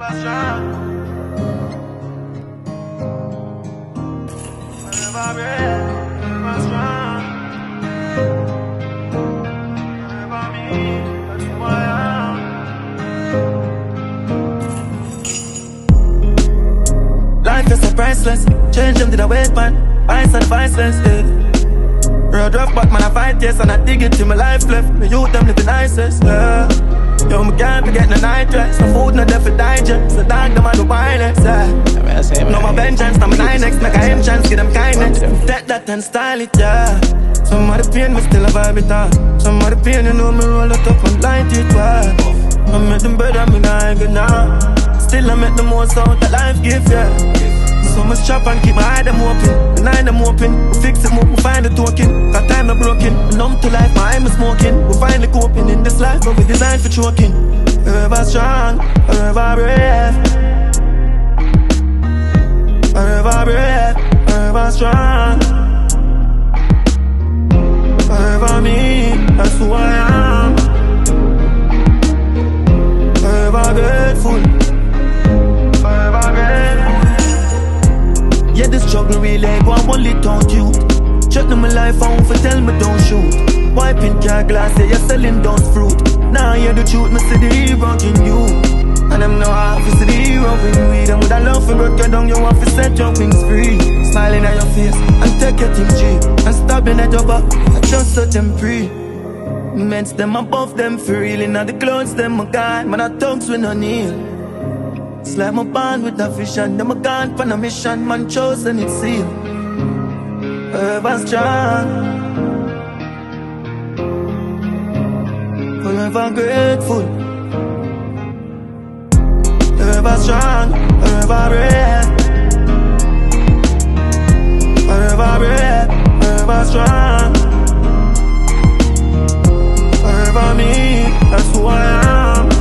Life is so priceless. Change them to the weight, man. Vice and viceless, Road rough, but man, I fight, yes, and I dig it till my life left. The youth, them live the nicest, Yo, me can't be getting a night rest. No food, no death for digest. So dog, them are the wireless, No more vengeance, now my 9X. Make a entrance, give them kindness. Take that and style it, Some of the pain, me still a vibe it on. Some of the pain, you know me roll it up and light it, I make them better, me not good now. Still I make the most out that life give, So much chop and keep my eye them open. The night them open. We fix it, we find the token. Got time not broken. Numb to life, my eye is smoking. We finally coping in this life, but we designed for choking. Forever strong, forever brave. Forever brave, forever strong. Forever me, that's who I am. Forever grateful. Forever grateful. Yeah, the struggle really go on one lit on you. Check my life on for tell me don't shoot. Wiping car glass, yeah, you're selling those fruit. Now hear the truth, me see the hero in you. And I'm no half, see the hero in me. Them with a love for break you down, you want to set your wings free. Smiling at your face, and take your thing cheap. And stopping at your back, I just set them free. Immense them above them for real. Inna the clouds, them my God. Man, I tongues with no kneel. It's like my bond with a vision. Them a gone for a mission. Man chosen it's sealed. Forever strong. Forever grateful. Forever strong. Forever brave. Forever brave. Forever strong. Forever me, that's who I am.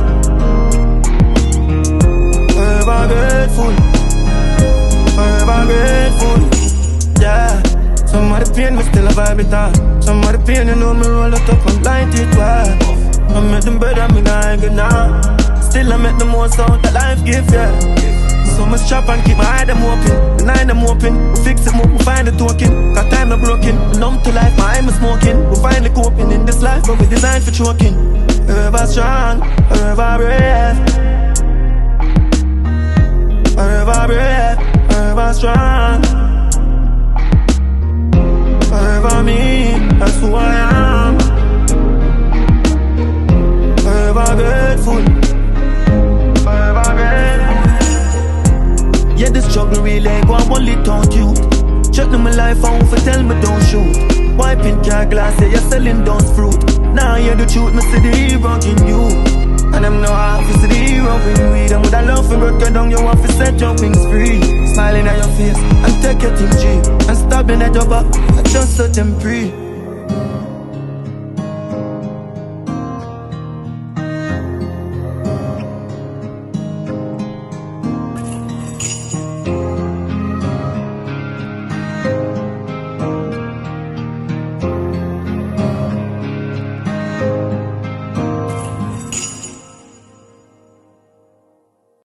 Forever grateful. Forever grateful. Yeah. Some of the pain, we still a vibe it on. Some of the pain, you know me roll it up and light it well. I make them better, me not good now. Still I make the most out that life give, So much chop and keep my eye them open. The night them open. We fix it, we find the token. Got time not broken. Numb to life, my eye is smoking. We finally coping in this life, but we designed for choking. Forever strong, forever brave. Forever brave, forever strong. Forever me, that's who I am. Forever grateful. Forever grateful. Yeah, the struggle really go on one lit on you. Check my life on for tell me don't shoot. Wiping car glass, yeah, you're selling those fruit. Now hear the truth, me see the hero in you. And I'm no half, see the hero in me. Them with a love for break you down, you want to set your wings free. Smiling at your face, and take your thing cheap. And stopping at your back, I just set them free.